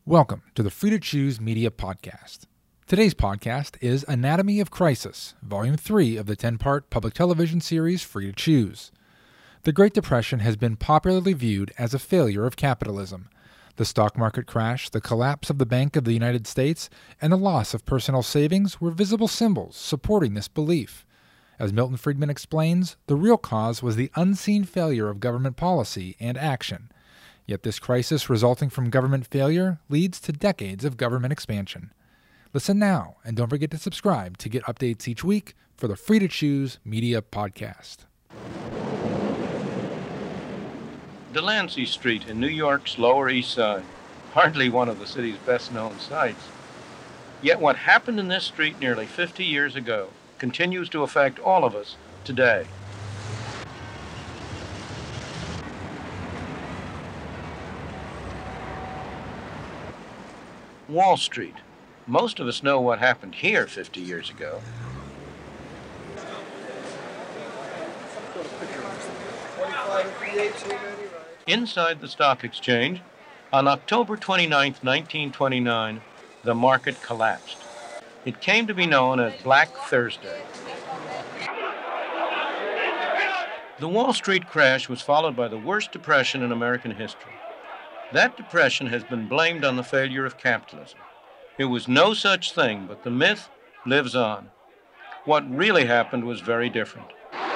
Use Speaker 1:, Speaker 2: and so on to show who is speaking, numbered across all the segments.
Speaker 1: Welcome to the Free to Choose Media Podcast. Today's podcast is Anatomy of Crisis, Volume 3 of the 10-part public television series Free to Choose. The Great Depression has been popularly viewed as a failure of capitalism. The stock market crash, the collapse of the Bank of the United States, and the loss of personal savings were visible symbols supporting this belief. As Milton Friedman explains, the real cause was the unseen failure of government policy and action. Yet this crisis resulting from government failure leads to decades of government expansion. Listen now, and don't forget to subscribe to get updates each week for the Free to Choose Media Podcast.
Speaker 2: Delancey Street in New York's Lower East Side, hardly one of the city's best-known sights. Yet what happened in this street nearly 50 years ago continues to affect all of us today. Wall Street. Most of us know what happened here 50 years ago. Inside the stock exchange, on October 29, 1929, the market collapsed. It came to be known as Black Thursday. The Wall Street crash was followed by the worst depression in American history. That depression has been blamed on the failure of capitalism. It was no such thing, but the myth lives on. What really happened was very different.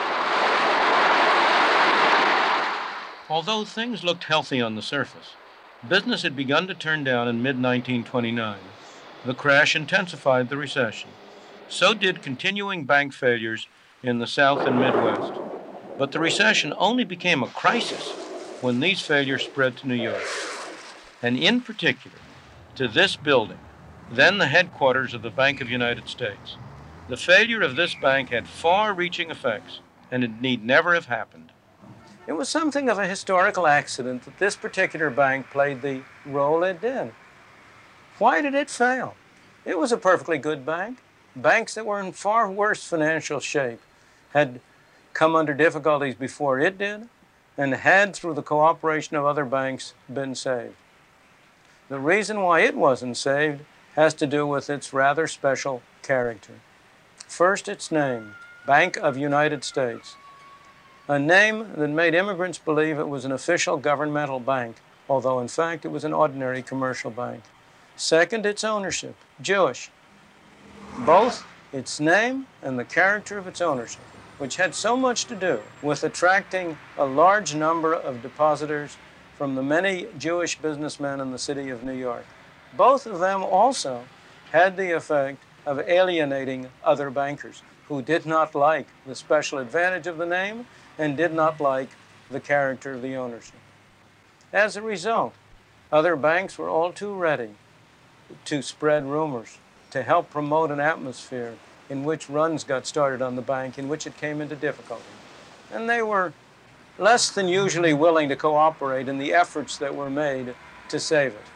Speaker 2: Although things looked healthy on the surface, business had begun to turn down in mid-1929. The crash intensified the recession. So did continuing bank failures in the South and Midwest. But the recession only became a crisis when these failures spread to New York, and in particular to this building, then the headquarters of the Bank of the United States. The failure of this bank had far-reaching effects, and it need never have happened. It was something of a historical accident that this particular bank played the role it did. Why did it fail? It was a perfectly good bank. Banks that were in far worse financial shape had come under difficulties before it did, and had, through the cooperation of other banks, been saved. The reason why it wasn't saved has to do with its rather special character. First, its name, Bank of United States, a name that made immigrants believe it was an official governmental bank, although in fact it was an ordinary commercial bank. Second, its ownership, Jewish. Both its name and the character of its ownership, which had so much to do with attracting a large number of depositors from the many Jewish businessmen in the city of New York. Both of them also had the effect of alienating other bankers who did not like the special advantage of the name and did not like the character of the ownership. As a result, other banks were all too ready to spread rumors, to help promote an atmosphere in which runs got started on the bank, in which it came into difficulty. And they were less than usually willing to cooperate in the efforts that were made to save it.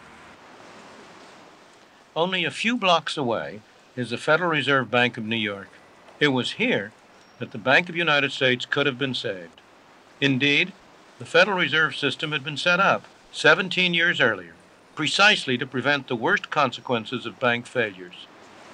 Speaker 2: Only a few blocks away is the Federal Reserve Bank of New York. It was here that the Bank of the United States could have been saved. Indeed, the Federal Reserve System had been set up 17 years earlier, precisely to prevent the worst consequences of bank failures.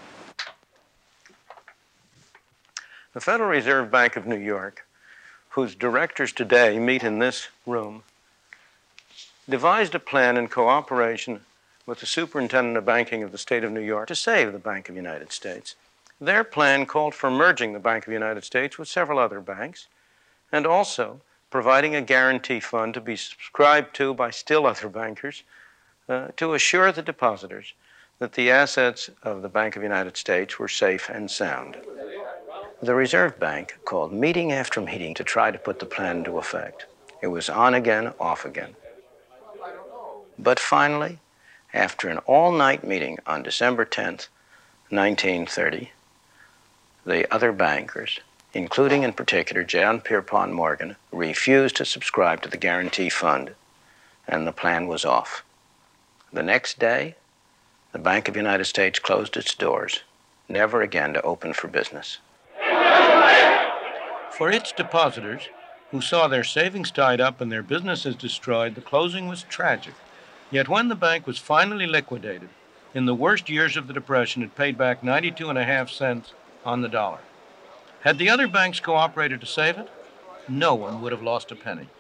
Speaker 2: The Federal Reserve Bank of New York, whose directors today meet in this room, devised a plan in cooperation with the Superintendent of Banking of the state of New York to save the Bank of the United States. Their plan called for merging the Bank of the United States with several other banks, and also providing a guarantee fund to be subscribed to by still other bankers to assure the depositors that the assets of the Bank of the United States were safe and sound. The Reserve Bank called meeting after meeting to try to put the plan into effect. It was on again, off again. But finally, after an all-night meeting on December 10th, 1930, the other bankers, including in particular John Pierpont Morgan, refused to subscribe to the guarantee fund, and the plan was off. The next day, the Bank of the United States closed its doors, never again to open for business. For its depositors, who saw their savings tied up and their businesses destroyed, the closing was tragic. Yet when the bank was finally liquidated, in the worst years of the Depression, it paid back 92.5 cents on the dollar. Had the other banks cooperated to save it, no one would have lost a penny.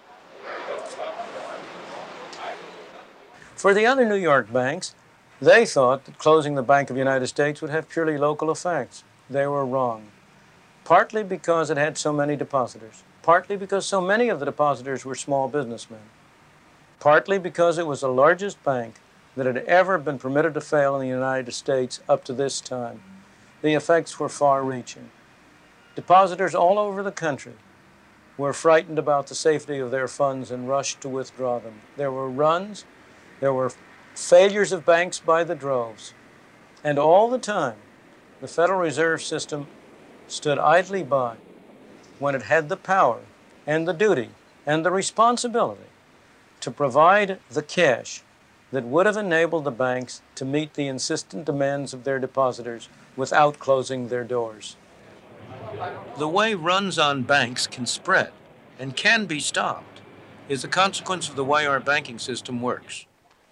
Speaker 2: For the other New York banks, they thought that closing the Bank of the United States would have purely local effects. They were wrong. Partly because it had so many depositors. Partly because so many of the depositors were small businessmen. Partly because it was the largest bank that had ever been permitted to fail in the United States up to this time. The effects were far-reaching. Depositors all over the country were frightened about the safety of their funds and rushed to withdraw them. There were runs, there were failures of banks by the droves. And all the time, the Federal Reserve System stood idly by when it had the power and the duty and the responsibility to provide the cash that would have enabled the banks to meet the insistent demands of their depositors without closing their doors. The way runs on banks can spread and can be stopped is a consequence of the way our banking system works.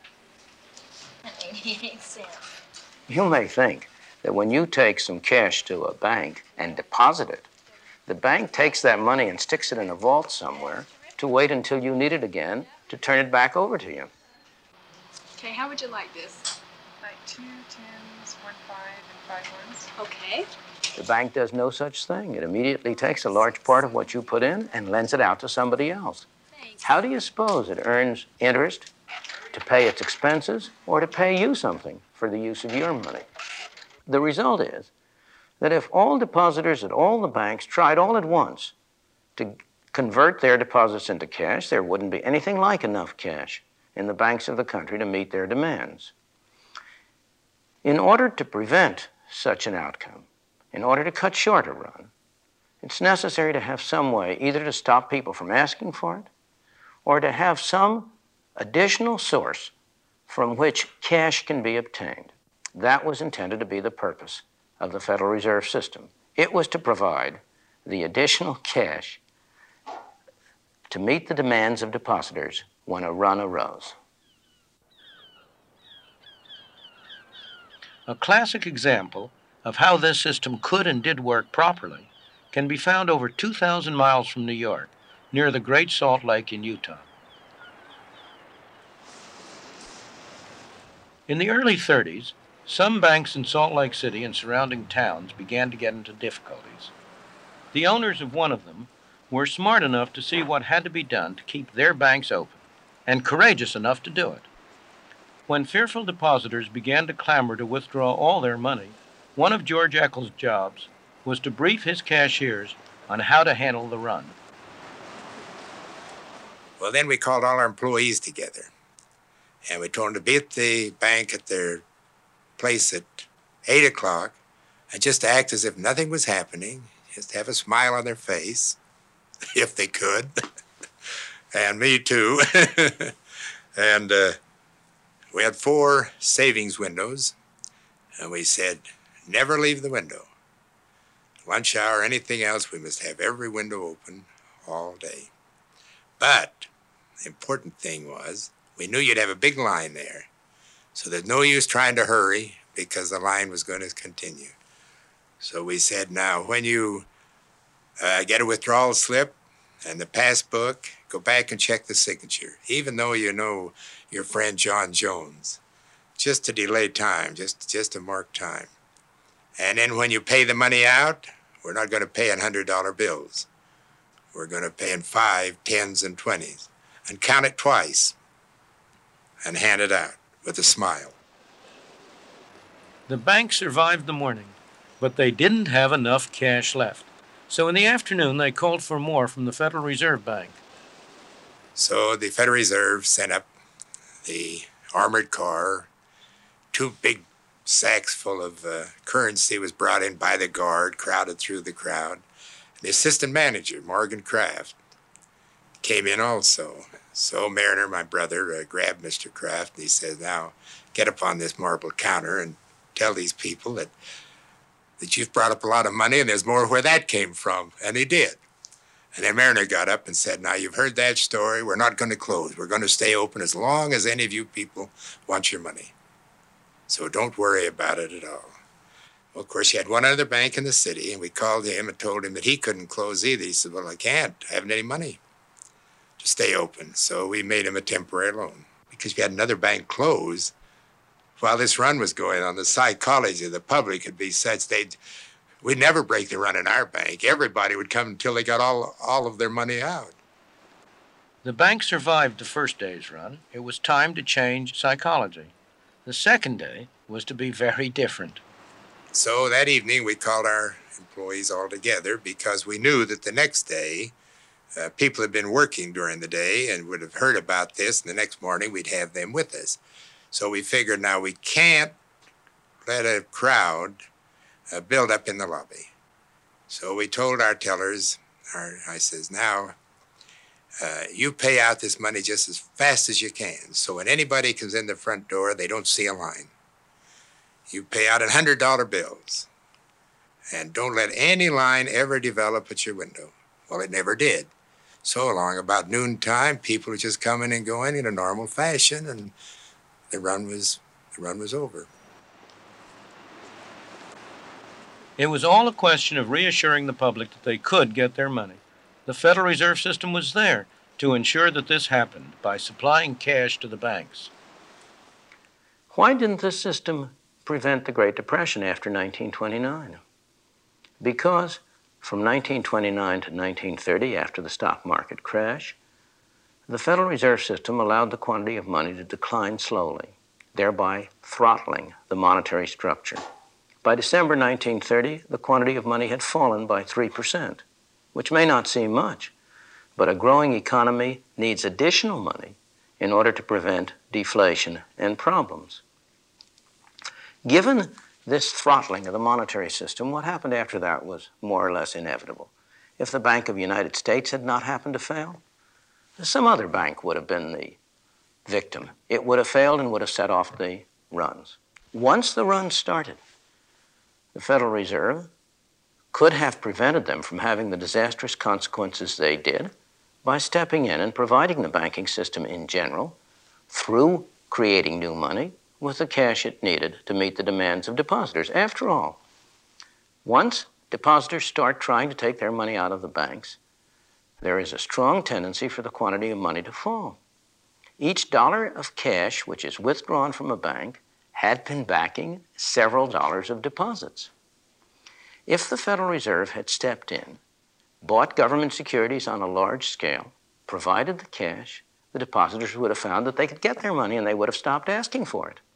Speaker 3: You may think that when you take some cash to a bank and deposit it, the bank takes that money and sticks it in a vault somewhere to wait until you need it again to turn it back over to you.
Speaker 4: Okay, how would you like this? Like 2 10s, 1 5, and 5 ones. Okay.
Speaker 3: The bank does no such thing. It immediately takes a large part of what you put in and lends it out to somebody else.
Speaker 4: Thanks.
Speaker 3: How do you suppose it earns interest to pay its expenses or to pay you something for the use of your money? The result is that if all depositors at all the banks tried all at once to convert their deposits into cash, there wouldn't be anything like enough cash in the banks of the country to meet their demands. In order to prevent such an outcome, in order to cut short a run, it's necessary to have some way either to stop people from asking for it or to have some additional source from which cash can be obtained. That was intended to be the purpose of the Federal Reserve System. It was to provide the additional cash to meet the demands of depositors when a run arose.
Speaker 2: A classic example of how this system could and did work properly can be found over 2,000 miles from New York, near the Great Salt Lake in Utah. In the early 30s, some banks in Salt Lake City and surrounding towns began to get into difficulties. The owners of one of them were smart enough to see what had to be done to keep their banks open, and courageous enough to do it. When fearful depositors began to clamor to withdraw all their money, one of George Eccles' jobs was to brief his cashiers on how to handle the run.
Speaker 5: Well, then we called all our employees together, and we told them to be at the bank at their place at 8 o'clock and just to act as if nothing was happening, just have a smile on their face, if they could, and me too. And we had 4 savings windows, and we said, never leave the window. Lunch hour, anything else, we must have every window open all day. But the important thing was, we knew you'd have a big line there, so there's no use trying to hurry because the line was going to continue. So we said, now, when you get a withdrawal slip and the passbook, go back and check the signature, even though you know your friend John Jones, just to delay time, just to mark time. And then when you pay the money out, we're not going to pay in $100 bills. We're going to pay in 5, 10s, and 20s, and count it twice and hand it out with a smile.
Speaker 2: The bank survived the morning, but they didn't have enough cash left. So in the afternoon, they called for more from the Federal Reserve Bank.
Speaker 5: So the Federal Reserve sent up the armored car. 2 big sacks full of currency was brought in by the guard, crowded through the crowd. The assistant manager, Morgan Kraft, came in also. So Mariner, my brother, grabbed Mr. Kraft, and he said, now, get up on this marble counter and tell these people that you've brought up a lot of money and there's more where that came from. And he did. And then Mariner got up and said, now you've heard that story. We're not going to close. We're going to stay open as long as any of you people want your money. So don't worry about it at all. Well, of course, he had one other bank in the city, and we called him and told him that he couldn't close either. He said, well, I can't. I haven't any money to stay open. So we made him a temporary loan. Because if you had another bank close, while this run was going on, the psychology of the public would be such we'd never break the run in our bank. Everybody would come until they got all of their money out.
Speaker 2: The bank survived the first day's run. It was time to change psychology. The second day was to be very different.
Speaker 5: So that evening, we called our employees all together because we knew that the next day, people had been working during the day and would have heard about this, and the next morning we'd have them with us. So we figured now we can't let a crowd build up in the lobby. So we told our tellers, I says, now, you pay out this money just as fast as you can. So when anybody comes in the front door, they don't see a line. You pay out $100 bills. And don't let any line ever develop at your window. Well, it never did. So along about noontime, people were just coming and going in a normal fashion, and the run was over.
Speaker 2: It was all a question of reassuring the public that they could get their money. The Federal Reserve System was there to ensure that this happened by supplying cash to the banks.
Speaker 3: Why didn't this system prevent the Great Depression after 1929? Because from 1929 to 1930, after the stock market crash, the Federal Reserve System allowed the quantity of money to decline slowly, thereby throttling the monetary structure. By December 1930, the quantity of money had fallen by 3%, which may not seem much, but a growing economy needs additional money in order to prevent deflation and problems. Given this throttling of the monetary system, what happened after that was more or less inevitable. If the Bank of the United States had not happened to fail, some other bank would have been the victim. It would have failed and would have set off the runs. Once the runs started, the Federal Reserve could have prevented them from having the disastrous consequences they did by stepping in and providing the banking system in general, through creating new money, with the cash it needed to meet the demands of depositors. After all, once depositors start trying to take their money out of the banks, there is a strong tendency for the quantity of money to fall. Each dollar of cash which is withdrawn from a bank had been backing several dollars of deposits. If the Federal Reserve had stepped in, bought government securities on a large scale, provided the cash, the depositors would have found that they could get their money and they would have stopped asking for it.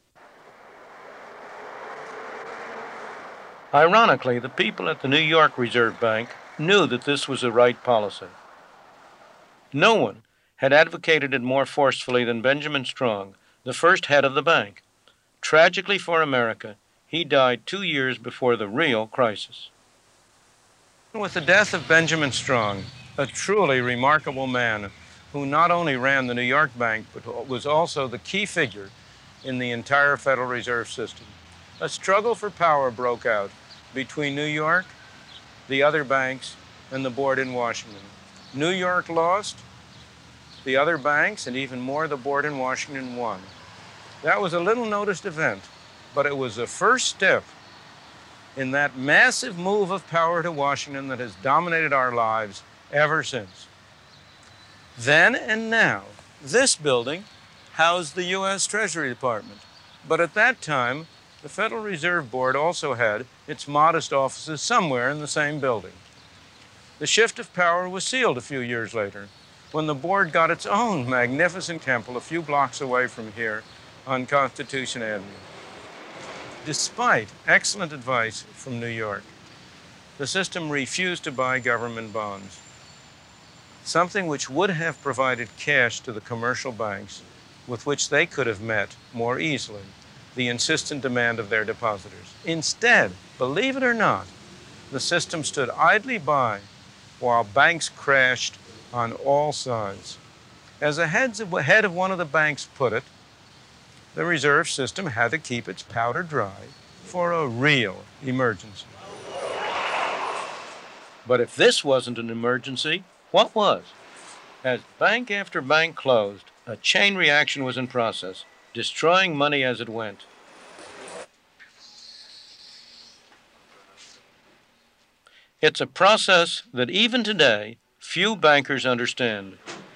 Speaker 2: Ironically, the people at the New York Reserve Bank knew that this was the right policy. No one had advocated it more forcefully than Benjamin Strong, the first head of the bank. Tragically for America, he died 2 years before the real crisis. With the death of Benjamin Strong, a truly remarkable man who not only ran the New York Bank, but was also the key figure in the entire Federal Reserve System, a struggle for power broke out between New York, the other banks, and the board in Washington. New York lost, the other banks, and even more, the board in Washington won. That was a little noticed event, but it was the first step in that massive move of power to Washington that has dominated our lives ever since. Then and now, this building housed the U.S. Treasury Department. But at that time, the Federal Reserve Board also had its modest offices somewhere in the same building. The shift of power was sealed a few years later, when the board got its own magnificent temple a few blocks away from here on Constitution Avenue. Despite excellent advice from New York, the system refused to buy government bonds, something which would have provided cash to the commercial banks with which they could have met more easily the insistent demand of their depositors. Instead, believe it or not, the system stood idly by while banks crashed on all sides. As the head of one of the banks put it, the reserve system had to keep its powder dry for a real emergency. But if this wasn't an emergency, What was? As bank after bank closed, a chain reaction was in process, destroying money as it went. It's a process that even today, few bankers understand.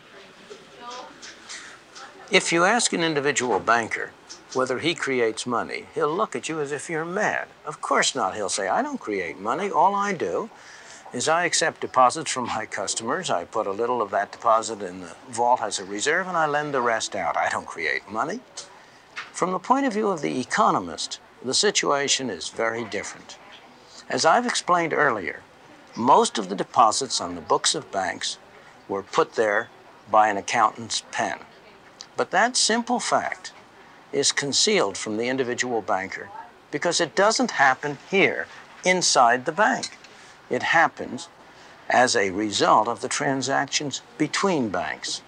Speaker 3: If you ask an individual banker whether he creates money, he'll look at you as if you're mad. Of course not. He'll say, I don't create money. All I do is I accept deposits from my customers. I put a little of that deposit in the vault as a reserve, and I lend the rest out. I don't create money. From the point of view of the economist, the situation is very different. As I've explained earlier, most of the deposits on the books of banks were put there by an accountant's pen. But that simple fact is concealed from the individual banker because it doesn't happen here inside the bank. It happens as a result of the transactions between banks.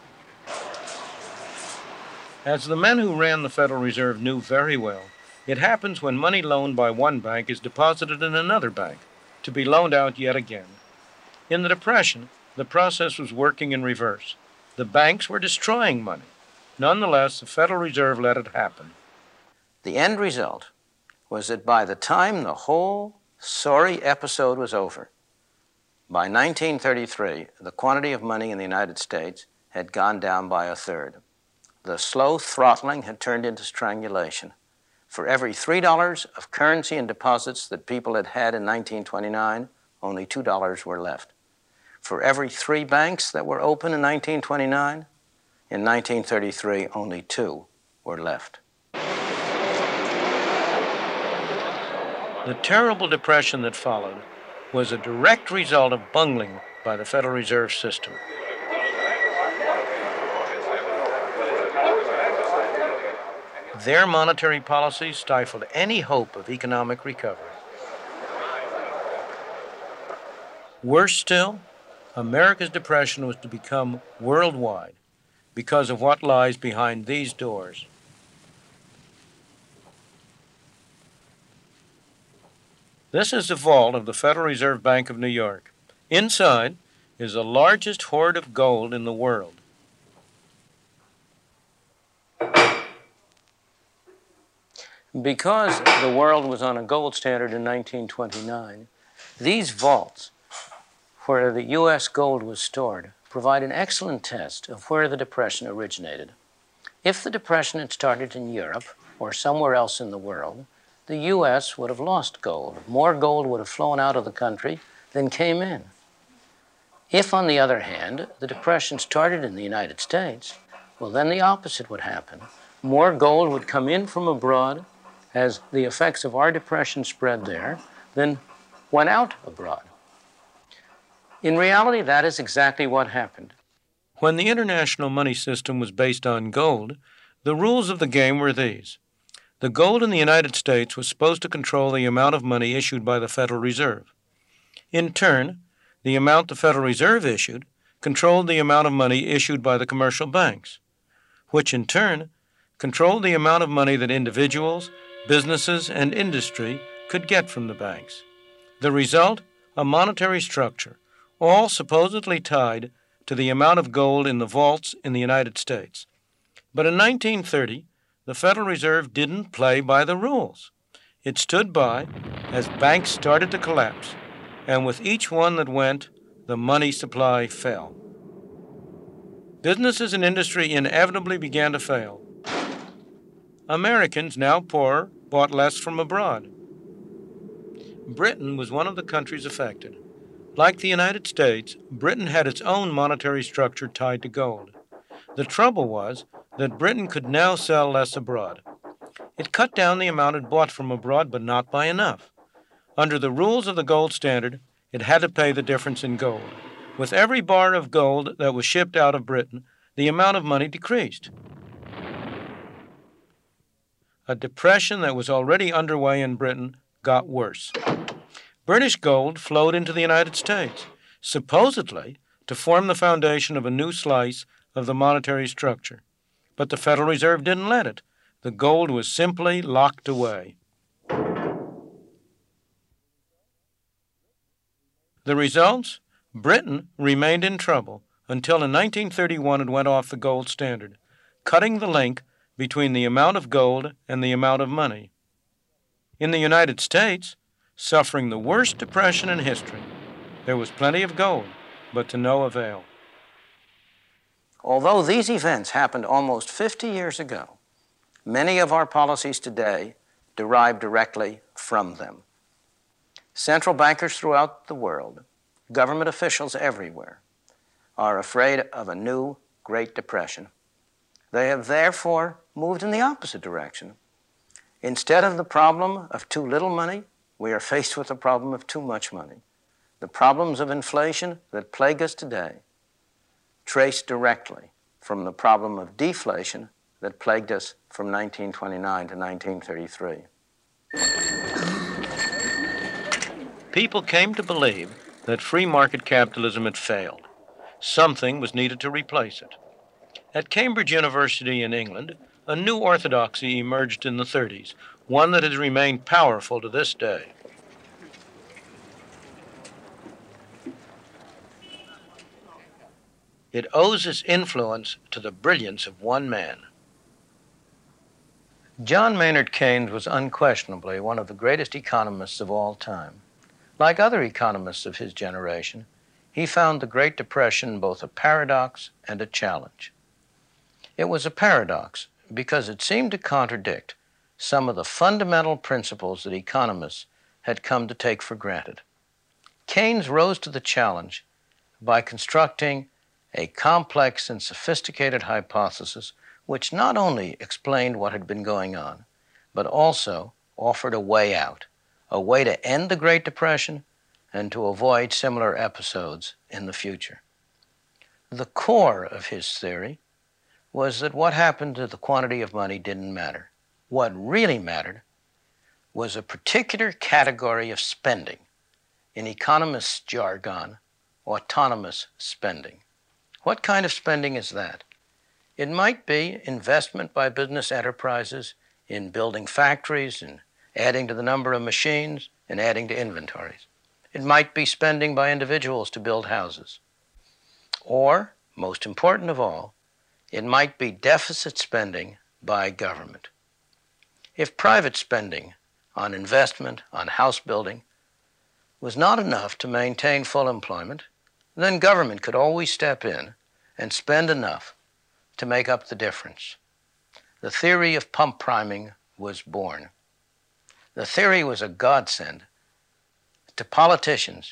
Speaker 2: As the men who ran the Federal Reserve knew very well, it happens when money loaned by one bank is deposited in another bank, to be loaned out yet again. In the Depression, the process was working in reverse. The banks were destroying money. Nonetheless, the Federal Reserve let it happen.
Speaker 3: The end result was that by the time the whole sorry episode was over, by 1933, the quantity of money in the United States had gone down by a third. The slow throttling had turned into strangulation. For every $3 of currency and deposits that people had had in 1929, only $2 were left. For every 3 banks that were open in 1929, in 1933, only 2 were left.
Speaker 2: The terrible depression that followed was a direct result of bungling by the Federal Reserve System. Their monetary policy stifled any hope of economic recovery. Worse still, America's depression was to become worldwide because of what lies behind these doors. This is the vault of the Federal Reserve Bank of New York. Inside is the largest hoard of gold in the world.
Speaker 3: Because the world was on a gold standard in 1929, these vaults, where the U.S. gold was stored, provide an excellent test of where the Depression originated. If the Depression had started in Europe or somewhere else in the world, the U.S. would have lost gold. More gold would have flown out of the country than came in. If, on the other hand, the Depression started in the United States, well, then the opposite would happen. More gold would come in from abroad as the effects of our depression spread there than went out abroad. In reality, that is exactly what happened.
Speaker 2: When the international money system was based on gold, the rules of the game were these. The gold in the United States was supposed to control the amount of money issued by the Federal Reserve. In turn, the amount the Federal Reserve issued controlled the amount of money issued by the commercial banks, which in turn controlled the amount of money that individuals, businesses, and industry could get from the banks. The result, a monetary structure, all supposedly tied to the amount of gold in the vaults in the United States. But in 1930, the Federal Reserve didn't play by the rules. It stood by as banks started to collapse, and with each one that went, the money supply fell. Businesses and industry inevitably began to fail. Americans, now poorer, bought less from abroad. Britain was one of the countries affected. Like the United States, Britain had its own monetary structure tied to gold. The trouble was that Britain could now sell less abroad. It cut down the amount it bought from abroad, but not by enough. Under the rules of the gold standard, it had to pay the difference in gold. With every bar of gold that was shipped out of Britain, the amount of money decreased. A depression that was already underway in Britain got worse. British gold flowed into the United States, supposedly to form the foundation of a new slice of the monetary structure. But the Federal Reserve didn't let it. The gold was simply locked away. The results? Britain remained in trouble until in 1931 it went off the gold standard, cutting the link between the amount of gold and the amount of money. In the United States, suffering the worst depression in history, there was plenty of gold, but to no avail.
Speaker 3: Although these events happened almost 50 years ago, many of our policies today derive directly from them. Central bankers throughout the world, government officials everywhere, are afraid of a new Great Depression. They have therefore moved in the opposite direction. Instead of the problem of too little money, we are faced with the problem of too much money. The problems of inflation that plague us today trace directly from the problem of deflation that plagued us from 1929 to 1933.
Speaker 2: People came to believe that free market capitalism had failed. Something was needed to replace it. At Cambridge University in England, a new orthodoxy emerged in the 30s, one that has remained powerful to this day. It owes its influence to the brilliance of one man. John Maynard Keynes was unquestionably one of the greatest economists of all time. Like other economists of his generation, he found the Great Depression both a paradox and a challenge. It was a paradox because it seemed to contradict some of the fundamental principles that economists had come to take for granted. Keynes rose to the challenge by constructing a complex and sophisticated hypothesis which not only explained what had been going on, but also offered a way out, a way to end the Great Depression and to avoid similar episodes in the future. The core of his theory was that what happened to the quantity of money didn't matter. What really mattered was a particular category of spending, in economists' jargon, autonomous spending. What kind of spending is that? It might be investment by business enterprises in building factories and adding to the number of machines and adding to inventories. It might be spending by individuals to build houses. Or, most important of all, it might be deficit spending by government. If private spending on investment, on house building, was not enough to maintain full employment, then government could always step in and spend enough to make up the difference. The theory of pump priming was born. The theory was a godsend to politicians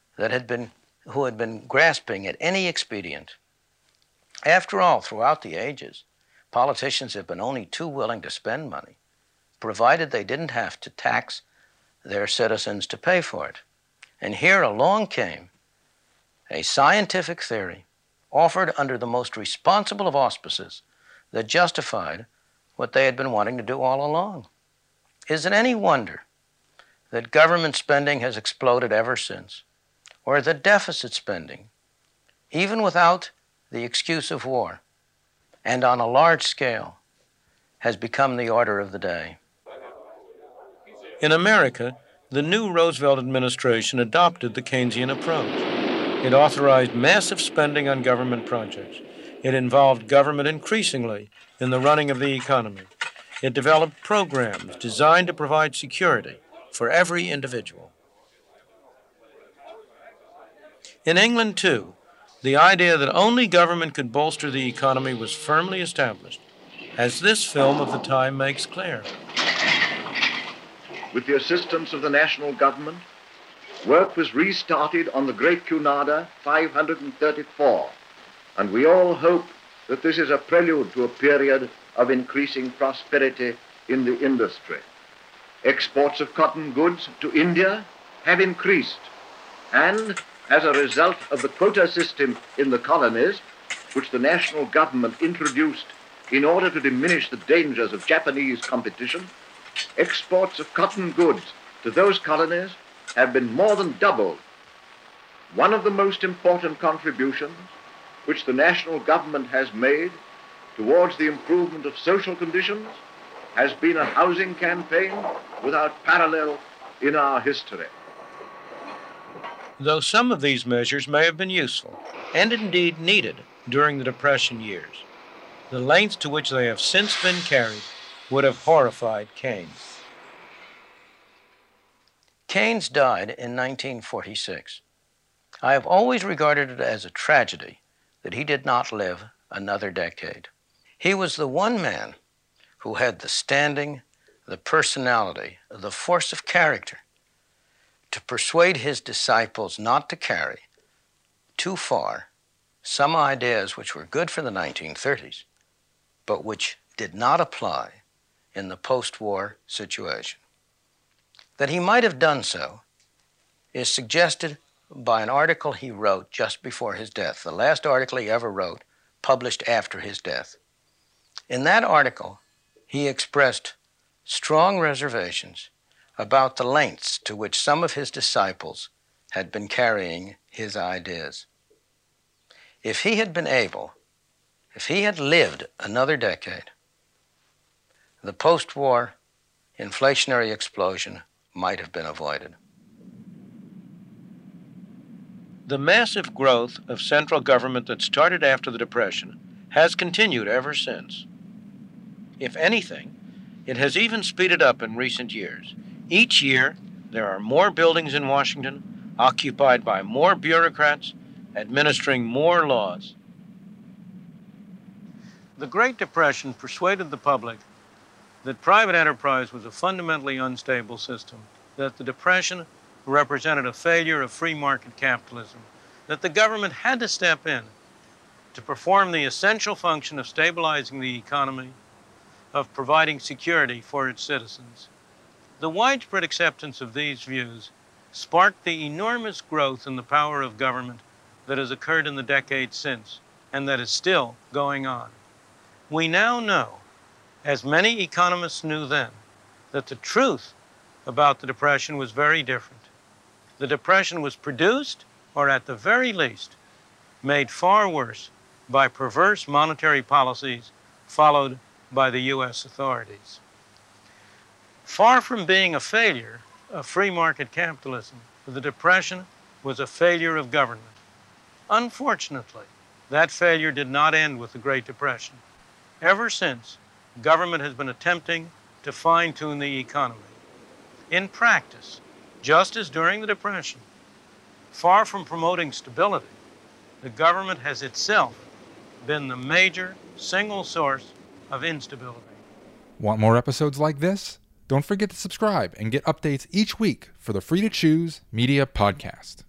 Speaker 2: who had been grasping at any expedient. After all, throughout the ages, politicians have been only too willing to spend money, provided they didn't have to tax their citizens to pay for it. And here along came a scientific theory offered under the most responsible of auspices that justified what they had been wanting to do all along. Is it any wonder that government spending has exploded ever since, or that deficit spending, even without the excuse of war, and on a large scale, has become the order of the day? In America, the new Roosevelt administration adopted the Keynesian approach. It authorized massive spending on government projects. It involved government increasingly in the running of the economy. It developed programs designed to provide security for every individual. In England, too, the idea that only government could bolster the economy was firmly established, as this film of the time makes clear.
Speaker 6: With the assistance of the national government, work was restarted on the Great Cunarder 534, and we all hope that this is a prelude to a period of increasing prosperity in the industry. Exports of cotton goods to India have increased, and as a result of the quota system in the colonies, which the national government introduced in order to diminish the dangers of Japanese competition, exports of cotton goods to those colonies have been more than doubled. One of the most important contributions which the national government has made towards the improvement of social conditions has been a housing campaign without parallel in our history.
Speaker 2: though some of these measures may have been useful, and indeed needed, during the Depression years. The lengths to which they have since been carried would have horrified Keynes.
Speaker 3: Keynes died in 1946. I have always regarded it as a tragedy that he did not live another decade. He was the one man who had the standing, the personality, the force of character to persuade his disciples not to carry too far some ideas which were good for the 1930s, but which did not apply in the post-war situation. That he might have done so is suggested by an article he wrote just before his death, the last article he ever wrote, published after his death. In that article, he expressed strong reservations about the lengths to which some of his disciples had been carrying his ideas. If he had been able, if he had lived another decade, the post-war inflationary explosion might have been avoided.
Speaker 2: The massive growth of central government that started after the Depression has continued ever since. If anything, it has even speeded up in recent years. Each year, there are more buildings in Washington, occupied by more bureaucrats, administering more laws. The Great Depression persuaded the public that private enterprise was a fundamentally unstable system, that the Depression represented a failure of free market capitalism, that the government had to step in to perform the essential function of stabilizing the economy, of providing security for its citizens. The widespread acceptance of these views sparked the enormous growth in the power of government that has occurred in the decades since, and that is still going on. We now know, as many economists knew then, that the truth about the Depression was very different. The Depression was produced, or at the very least, made far worse by perverse monetary policies followed by the U.S. authorities. Far from being a failure of free market capitalism, the Depression was a failure of government. Unfortunately, that failure did not end with the Great Depression. Ever since, government has been attempting to fine-tune the economy. In practice, just as during the Depression, far from promoting stability, the government has itself been the major single source of instability.
Speaker 1: Want more episodes like this? Don't forget to subscribe and get updates each week for the Free to Choose Media Podcast.